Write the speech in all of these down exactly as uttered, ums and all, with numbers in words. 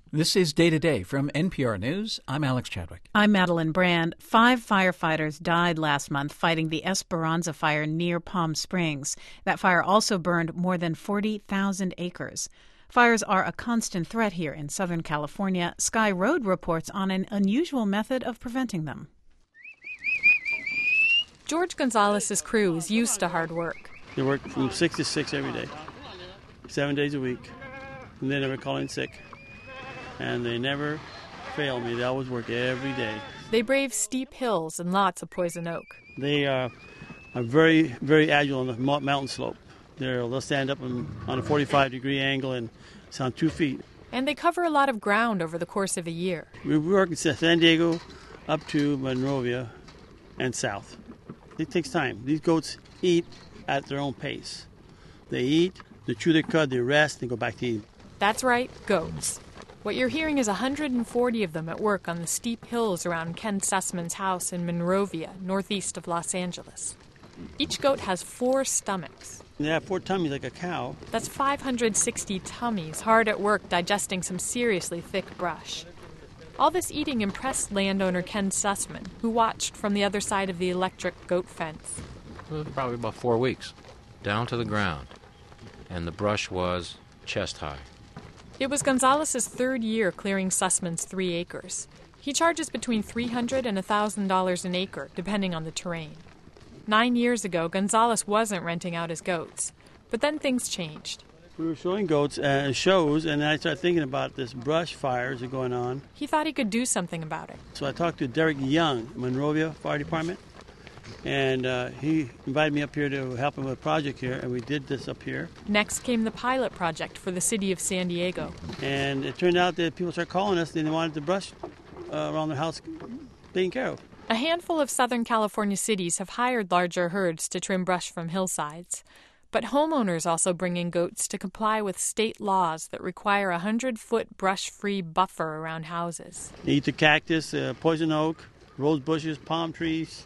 This is Day to Day from N P R News. I'm Alex Chadwick. I'm Madeline Brand. Five firefighters died last month fighting the Esperanza fire near Palm Springs. That fire also burned more than forty thousand acres. Fires are a constant threat here in Southern California. Sky Road reports on an unusual method of preventing them. George Gonzalez's crew is used to hard work. They work from six to six every day, seven days a week, and they never call in sick. And they never fail me. They always work every day. They brave steep hills and lots of poison oak. They uh, are very, very agile on the mountain slope. They're, they'll stand up on, on a forty-five degree angle and it's on two feet. And they cover a lot of ground over the course of a year. We work in San Diego up to Monrovia and south. It takes time. These goats eat at their own pace. They eat, they chew their cud, they rest, they go back to eat. That's right, goats. What you're hearing is one hundred forty of them at work on the steep hills around Ken Sussman's house in Monrovia, northeast of Los Angeles. Each goat has four stomachs. They have four tummies like a cow. That's five hundred sixty tummies, hard at work digesting some seriously thick brush. All this eating impressed landowner Ken Sussman, who watched from the other side of the electric goat fence. It was probably about four weeks, down to the ground, and the brush was chest high. It was Gonzalez's third year clearing Sussman's three acres. He charges between three hundred dollars and one thousand dollars an acre, depending on the terrain. Nine years ago, Gonzalez wasn't renting out his goats, but then things changed. We were showing goats at shows, and I started thinking about this brush fires that are going on. He thought he could do something about it. So I talked to Derek Young, Monrovia Fire Department, and uh, he invited me up here to help him with a project here, and we did this up here. Next came the pilot project for the city of San Diego. And it turned out that people started calling us, and they wanted the brush uh, around their house taken care of. A handful of Southern California cities have hired larger herds to trim brush from hillsides. But homeowners also bring in goats to comply with state laws that require a hundred-foot brush-free buffer around houses. They eat the cactus, uh, poison oak, rose bushes, palm trees,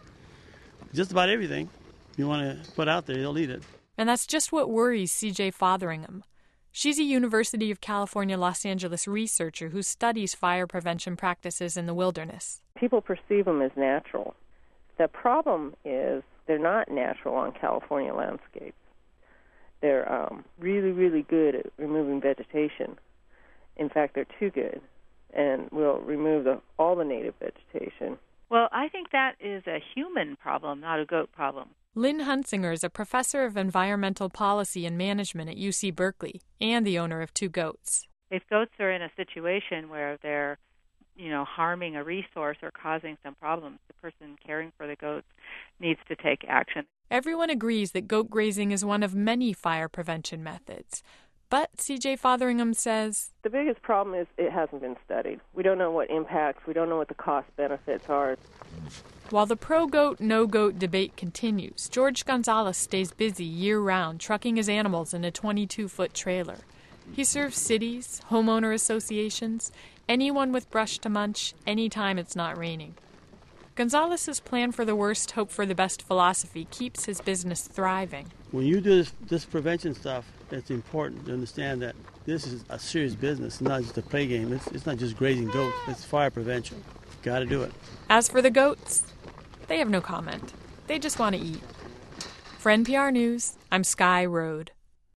just about everything you want to put out there, they'll eat it. And that's just what worries C J Fotheringham. She's a University of California, Los Angeles researcher who studies fire prevention practices in the wilderness. People perceive them as natural. The problem is they're not natural on California landscapes. They're um, really, really good at removing vegetation. In fact, they're too good, and will remove the, all the native vegetation. Well, I think that is a human problem, not a goat problem. Lynn Hunsinger is a professor of environmental policy and management at U C Berkeley and the owner of two goats. If goats are in a situation where they're, you know, harming a resource or causing some problems, the person caring for the goats needs to take action. Everyone agrees that goat grazing is one of many fire prevention methods. But C J Fotheringham says the biggest problem is it hasn't been studied. We don't know what impacts, we don't know what the cost benefits are. While the pro-goat, no-goat debate continues, George Gonzalez stays busy year-round trucking his animals in a twenty-two foot trailer. He serves cities, homeowner associations, anyone with brush to munch, anytime it's not raining. Gonzalez's plan for the worst, hope for the best philosophy keeps his business thriving. When you do this, this prevention stuff, it's important to understand that this is a serious business. It's not just a play game. It's, it's not just grazing goats. It's fire prevention. Got to do it. As for the goats, they have no comment. They just want to eat. For N P R News, I'm Sky Road.